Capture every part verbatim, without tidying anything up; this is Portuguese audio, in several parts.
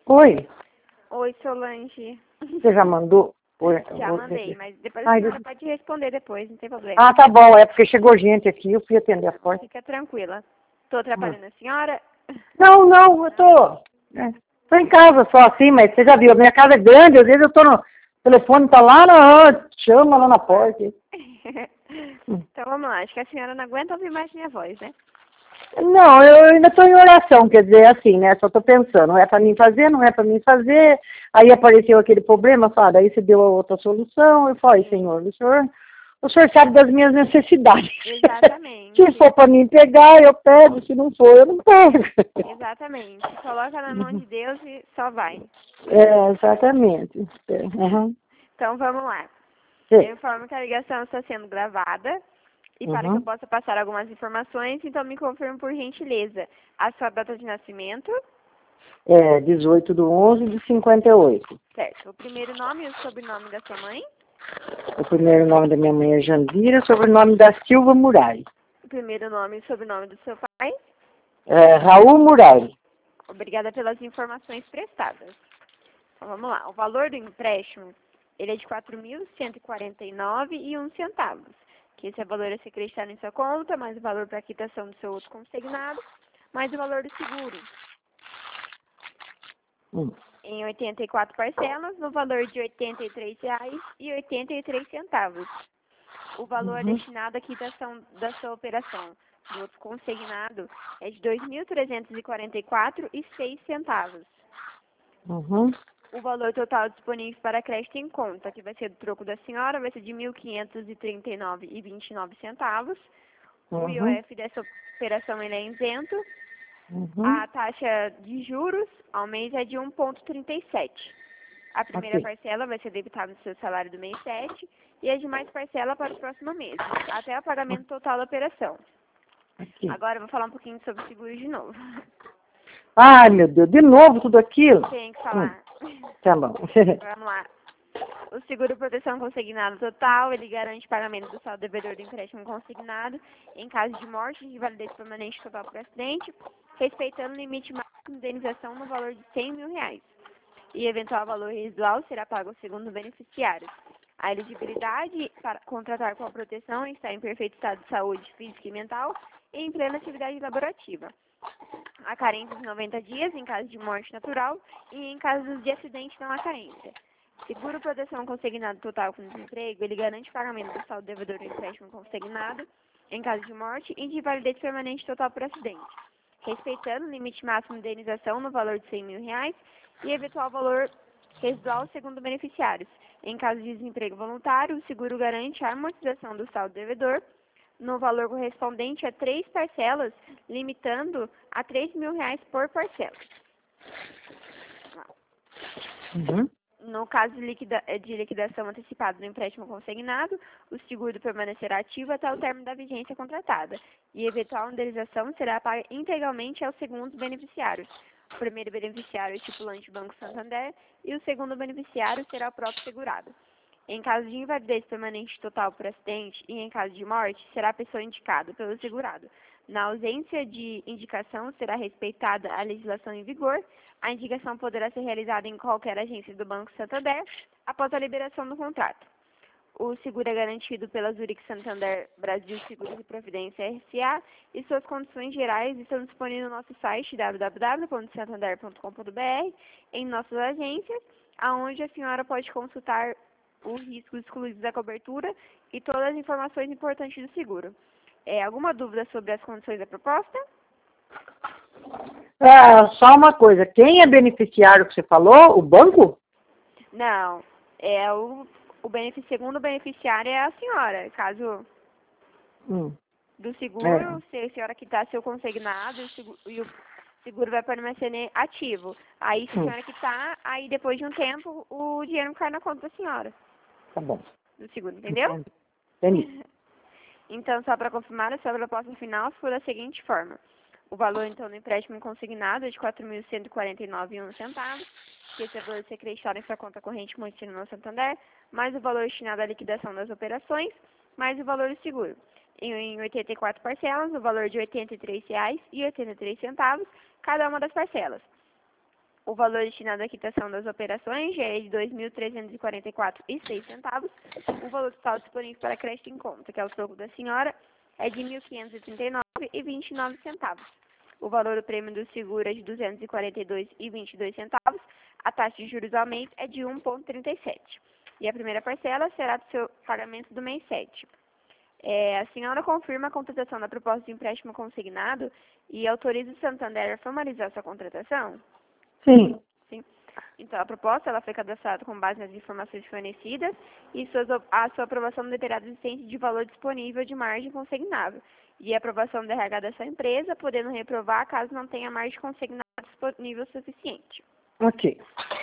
Oi, Oi, Solange. você já mandou? Oi, Já oi, mandei, mas depois Ai, a senhora des- pode responder depois, não tem problema. Ah, tá bom, é porque chegou gente aqui, eu fui atender a porta. Fica tranquila. Tô Hum. atrapalhando a senhora? Não, não, eu tô, é, tô em casa só assim, mas você já viu, minha casa é grande, às vezes eu tô no, o telefone tá lá na, chama lá na porta. Hum. Então vamos lá, acho que a senhora não aguenta ouvir mais minha voz, né? Não, eu ainda estou em oração, quer dizer, assim, né? Só estou pensando, não é para mim fazer, não é para mim fazer. Aí apareceu aquele problema, fala, daí você deu a outra solução. Eu falei, Senhor, o senhor, o senhor sabe das minhas necessidades. Exatamente. Se for para mim pegar, eu pego, se não for, eu não pego. Exatamente. Coloca na mão de Deus e só vai. É, exatamente. É, uhum. Então vamos lá. Sim. Eu informo que a ligação está sendo gravada e para que eu Uhum. possa passar algumas informações, então me confirme por gentileza a sua data de nascimento, É, dezoito de onze de cinquenta e oito. certo? O primeiro nome e o sobrenome da sua mãe, O primeiro nome da minha mãe é Jandira, sobrenome da Silva Murai. o primeiro nome e sobrenome do seu pai. É, Raul Murai. Obrigada pelas informações prestadas. Então, vamos lá. O valor do empréstimo, ele é de quatro mil cento e quarenta e nove reais e um centavos. Que esse é o valor a ser acreditado em sua conta, mais o valor para a quitação do seu outro consignado, mais o valor do seguro. Hum. Em oitenta e quatro parcelas, no valor de oitenta e três reais e oitenta e três centavos. O valor Uhum. destinado à quitação da sua operação do outro consignado é de dois mil trezentos e quarenta e quatro reais e seis centavos. Uhum. O valor total disponível para crédito em conta, que vai ser do troco da senhora, vai ser de mil quinhentos e trinta e nove reais e vinte e nove centavos. O I O Uhum. F dessa operação ele é isento. Uhum. A taxa de juros ao mês é de um vírgula trinta e sete. A primeira Ok. parcela vai ser debitada no seu salário do mês sete e as demais parcelas para o próximo mês, até o pagamento total da operação. Aqui. Agora eu vou falar um pouquinho sobre seguro de novo. Ai, meu Deus, de novo tudo aquilo? Tem que Hum, falar. tá bom. Vamos lá. O seguro proteção consignado total, ele garante pagamento do saldo devedor do empréstimo consignado em caso de morte de invalidez permanente total por acidente, respeitando o limite máximo de indenização no valor de cem mil reais. E eventual valor residual será pago ao segundo beneficiário. A elegibilidade para contratar com a proteção está em perfeito estado de saúde física e mental e em plena atividade laborativa. Há carência de noventa dias em caso de morte natural e em casos de acidente não há carência. Seguro proteção consignado total com desemprego, ele garante o pagamento do saldo devedor do empréstimo consignado em caso de morte e de invalidez permanente total por acidente, respeitando o limite máximo de indenização no valor de cem mil reais e eventual valor residual segundo beneficiários. Em caso de desemprego voluntário, o seguro garante a amortização do saldo devedor no valor correspondente a três parcelas, limitando a três mil reais por parcela. Uhum. No caso de, liquida de liquidação antecipada do empréstimo consignado, o seguro permanecerá ativo até o término da vigência contratada e eventual indenização será paga integralmente aos segundos beneficiários. O primeiro beneficiário é o estipulante Banco Santander e o segundo beneficiário será o próprio segurado. Em caso de invalidez permanente total por acidente e em caso de morte, será a pessoa indicada pelo segurado. Na ausência de indicação, será respeitada a legislação em vigor. A indicação poderá ser realizada em qualquer agência do Banco Santander após a liberação do contrato. O seguro é garantido pela Zurich Santander Brasil Seguros e Previdência S A e suas condições gerais estão disponíveis no nosso site w w w ponto santander ponto com ponto b r, em nossas agências, aonde a senhora pode consultar os riscos excluídos da cobertura e todas as informações importantes do seguro. É, alguma dúvida sobre as condições da proposta? Ah, só uma coisa, quem é beneficiário que você falou? O banco? Não, é o, o benefici- segundo beneficiário é a senhora. Caso Hum. do seguro, É. se a senhora quitar seu consignado e o seguro, e o seguro vai permanecer ne- ativo. Aí, se a Hum. senhora quitar, aí depois de um tempo, o dinheiro cai na conta da senhora, Tá bom. do seguro, entendeu? Entendi. Entendi. Então, só para confirmar, a sua proposta final foi da seguinte forma. O valor, então, do empréstimo consignado é de quatro mil cento e quarenta e nove reais e um centavo, que esse valor ser acreditado em sua conta corrente mantida no Santander, mais o valor destinado à liquidação das operações, mais o valor do seguro. Em, em oitenta e quatro parcelas, o valor de oitenta e três reais e oitenta e três centavos, cada uma das parcelas. O valor destinado à quitação das operações já é de dois mil trezentos e quarenta e quatro reais e seis centavos. O valor total disponível para crédito em conta, que é o troco da senhora, é de mil quinhentos e trinta e nove reais e vinte e nove centavos. O valor do prêmio do seguro é de duzentos e quarenta e dois reais e vinte e dois centavos. A taxa de juros ao mês é de um vírgula trinta e sete. E a primeira parcela será do seu pagamento do mês sete. É, a senhora confirma a contratação da proposta de empréstimo consignado e autoriza o Santander a formalizar essa contratação? Sim. Sim. Então, a proposta ela foi cadastrada com base nas informações fornecidas e suas, a sua aprovação deterá a existência de valor disponível de margem consignável e a aprovação do R H dessa empresa, podendo reprovar caso não tenha margem consignada disponível suficiente. Ok.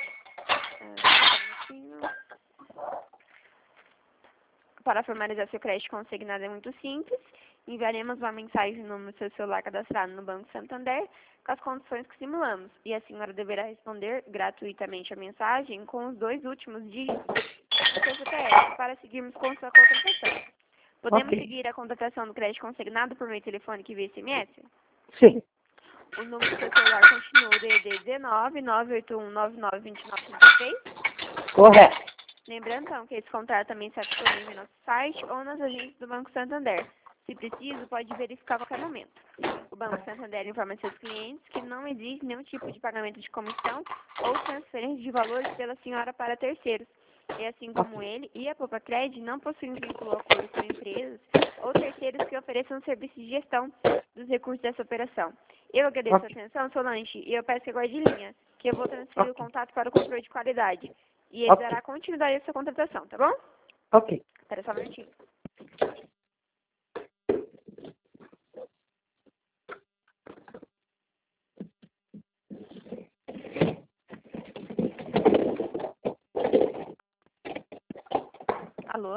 Para formalizar seu crédito consignado é muito simples. Enviaremos uma mensagem no número do seu celular cadastrado no Banco Santander com as condições que simulamos. E a senhora deverá responder gratuitamente a mensagem com os dois últimos dígitos do seu C P F para seguirmos com sua contratação. Podemos Ok. seguir a contratação do crédito consignado por meio telefônico e via S M S? Sim. O número do seu celular continua o D D dezenove, nove oito um, nove nove dois nove cinco três. Correto. Lembrando, então, que esse contrato também está disponível no nosso site ou nas agências do Banco Santander. Se preciso, pode verificar a qualquer momento. O Banco Santander informa seus clientes que não exige nenhum tipo de pagamento de comissão ou transferência de valores pela senhora para terceiros. E assim como ele e a Poupa Cred não possuem vínculo ou acordo com empresas ou terceiros que ofereçam serviço de gestão dos recursos dessa operação. Eu agradeço a Ok. atenção, Solange, e eu peço que aguarde em linha, que eu vou transferir o Ok. contato para o controle de qualidade. E ele Ok. dará continuidade à sua contratação, tá bom? Ok. Espera só um minutinho. Alô?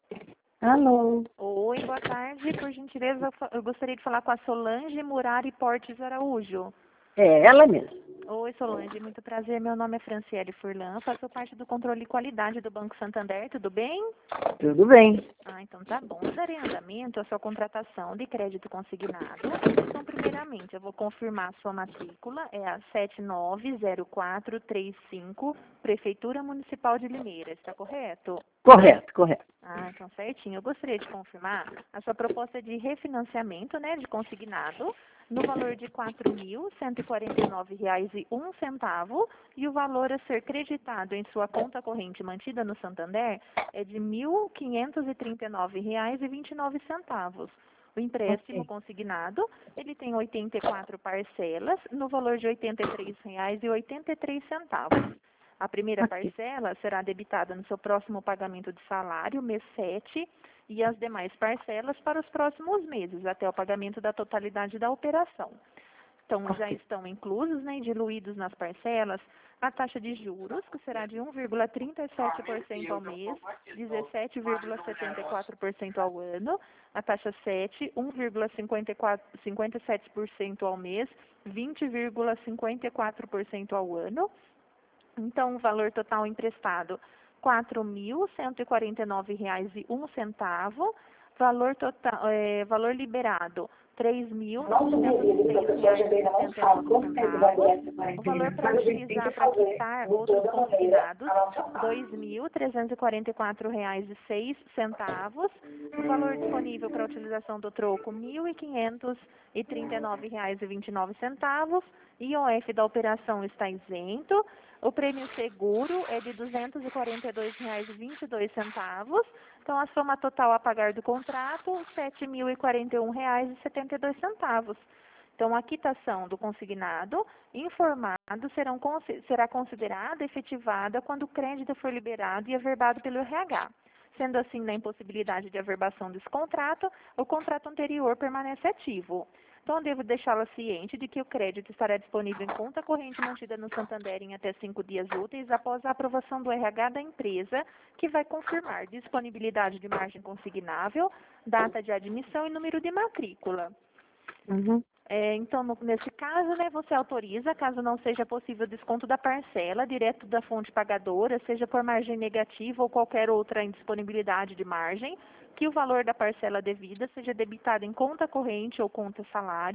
Alô. Oi, boa tarde. Por gentileza, eu fa- eu gostaria de falar com a Solange Murari Portes Araújo. É ela mesma. Oi, Solange, muito prazer. Meu nome é Franciele Furlan, faço parte do controle de qualidade do Banco Santander, tudo bem? Tudo bem. Ah, então tá bom. Eu darei andamento à sua contratação de crédito consignado. Então, primeiramente, eu vou confirmar a sua matrícula, é a sete nove zero quatro três cinco, Prefeitura Municipal de Limeira, está correto? Correto, correto. Ah, então certinho. Eu gostaria de confirmar a sua proposta de refinanciamento, né, de consignado, no valor de quatro mil cento e quarenta e nove reais e um centavo, e o valor a ser creditado em sua conta corrente mantida no Santander é de mil quinhentos e trinta e nove reais e vinte e nove centavos. O empréstimo Ok. consignado, ele tem oitenta e quatro parcelas, no valor de oitenta e três reais e oitenta e três centavos. A primeira Ok. parcela será debitada no seu próximo pagamento de salário, mês sete, e as demais parcelas para os próximos meses, até o pagamento da totalidade da operação. Então, já Ok. estão inclusos, né, diluídos nas parcelas, a taxa de juros, que será de um vírgula trinta e sete por cento ao mês, dezessete vírgula setenta e quatro por cento ao ano, a taxa sete, um vírgula cinquenta e quatro, cinquenta e sete por cento ao mês, vinte vírgula cinquenta e quatro por cento ao ano. Então, o valor total emprestado, quatro mil cento e quarenta e nove reais e um centavo. Valor total, é, valor liberado, três mil novecentos e seis reais e sessenta e nove centavos. O valor para utilizar para quitar outros consignados, dois mil trezentos e quarenta e quatro reais e seis centavos. O valor disponível para utilização do troco, mil quinhentos e trinta e nove reais e vinte e nove centavos. I O F da operação está isento. O prêmio seguro é de duzentos e quarenta e dois reais e vinte e dois centavos. Então, a soma total a pagar do contrato, sete mil e quarenta e um reais e setenta e dois centavos. Então, a quitação do consignado informado serão, será considerada efetivada quando o crédito for liberado e averbado pelo R H. Sendo assim, na impossibilidade de averbação desse contrato, o contrato anterior permanece ativo. Então, eu devo deixá-la ciente de que o crédito estará disponível em conta corrente mantida no Santander em até cinco dias úteis após a aprovação do R H da empresa, que vai confirmar disponibilidade de margem consignável, data de admissão e número de matrícula. Uhum. É, então, no, nesse caso, né, você autoriza, caso não seja possível desconto da parcela, direto da fonte pagadora, seja por margem negativa ou qualquer outra indisponibilidade de margem, que o valor da parcela devida seja debitado em conta corrente ou conta salário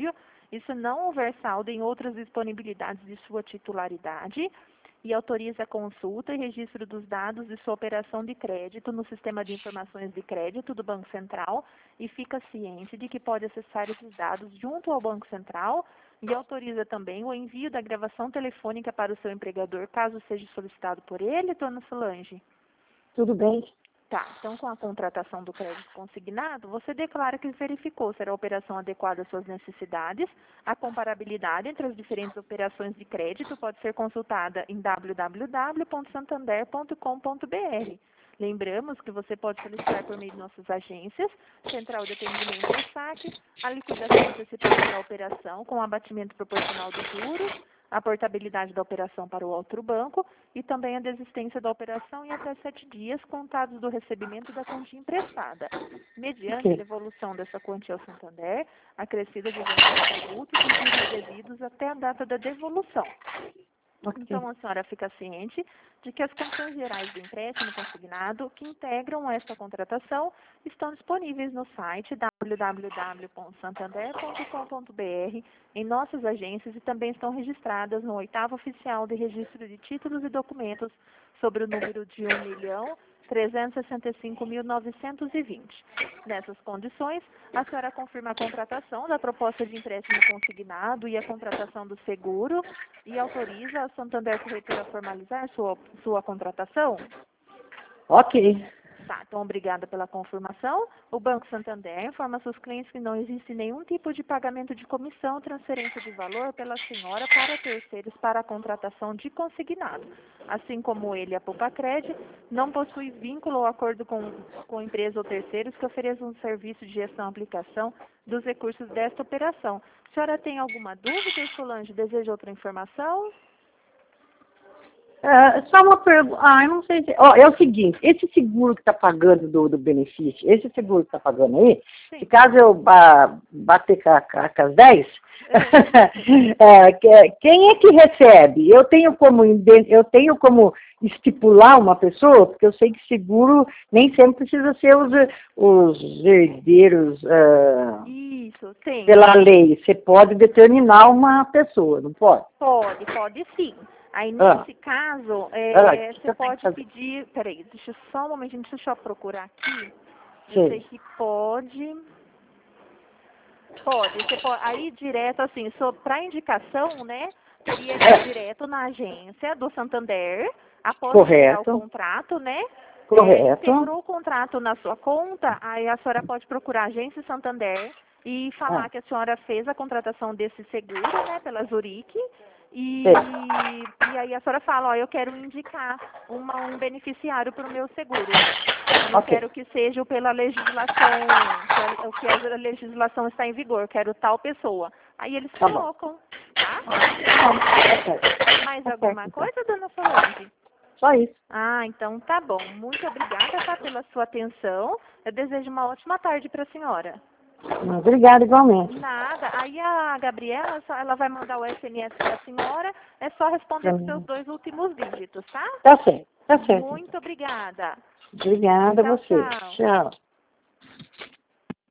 e se não houver saldo em outras disponibilidades de sua titularidade, e autoriza a consulta e registro dos dados de sua operação de crédito no Sistema de Informações de Crédito do Banco Central e fica ciente de que pode acessar esses dados junto ao Banco Central e autoriza também o envio da gravação telefônica para o seu empregador, caso seja solicitado por ele, dona Solange? Tudo bem. Tá, então com a contratação do crédito consignado, você declara que verificou se a operação adequada às suas necessidades. A comparabilidade entre as diferentes operações de crédito pode ser consultada em w w w ponto santander ponto com ponto b r. Lembramos que você pode solicitar por meio de nossas agências, Central de Atendimento ao Saque, a liquidação antecipada da operação com abatimento proporcional dos juros, a portabilidade da operação para o outro banco e também a desistência da operação em até sete dias contados do recebimento da quantia emprestada, mediante Okay. a devolução dessa quantia ao Santander, acrescida de vendas tributos e juros devidos até a data da devolução. Ok. Então, a senhora fica ciente de que as condições gerais do empréstimo consignado que integram esta contratação estão disponíveis no site w w w ponto santander ponto com ponto b r, em nossas agências e também estão registradas no oitavo oficial de registro de títulos e documentos sobre o número de um milhão trezentos e sessenta e cinco mil novecentos e vinte. Nessas condições, a senhora confirma a contratação da proposta de empréstimo consignado e a contratação do seguro e autoriza a Santander Corretora a formalizar sua, sua contratação? Ok. Tá, então obrigada pela confirmação. O Banco Santander informa seus clientes que não existe nenhum tipo de pagamento de comissão ou transferência de valor pela senhora para terceiros para a contratação de consignado. Assim como ele, a Pupacred, não possui vínculo ou acordo com, com empresa ou terceiros que ofereçam um serviço de gestão e aplicação dos recursos desta operação. A senhora tem alguma dúvida, Solange? Deseja outra informação? É, só uma pergunta. Ah, eu não sei se. Ó, é o seguinte, esse seguro que está pagando do, do benefício, esse seguro que está pagando aí, Sim. se caso eu ba bater com, a, com as dez, é, que- quem é que recebe? Eu tenho como inde- eu tenho como estipular uma pessoa, porque eu sei que seguro nem sempre precisa ser os, os herdeiros ah, Isso, tem. pela lei. Você pode determinar uma pessoa, não pode? Pode, pode sim. Aí, Ah. nesse caso, é, Ah, o que você você tem pode que fazer? pedir... Peraí, deixa eu só um momentinho, deixa eu só procurar aqui. Sim. Eu sei que pode... Pode, você pode... Aí, direto, assim, para indicação, né, teria que ir direto na agência do Santander, após integrar o Correto. contrato, né? Correto. É, integrou o contrato na sua conta, aí a senhora pode procurar a agência Santander e falar Ah. que a senhora fez a contratação desse seguro, né, pela Zurique, e, Sei. e aí a senhora fala, ó, eu quero indicar uma, um beneficiário para o meu seguro. Eu não Ok. quero que seja pela legislação, que a- o que a legislação está em vigor, eu quero tal pessoa. Aí eles Tá bom. colocam, tá? Tá certo. Mais Tá alguma certo, então. coisa, dona Solange? Só isso. Ah, então tá bom. Muito obrigada, tá, pela sua atenção. Eu desejo uma ótima tarde para a senhora. Obrigada, igualmente. Nada. Aí a Gabriela, só- ela vai mandar o S M S para a senhora. É só responder com seus dois últimos dígitos, tá? Tá certo. Tá certo. Muito obrigada. Obrigada a Tchau, você. tchau. Tchau.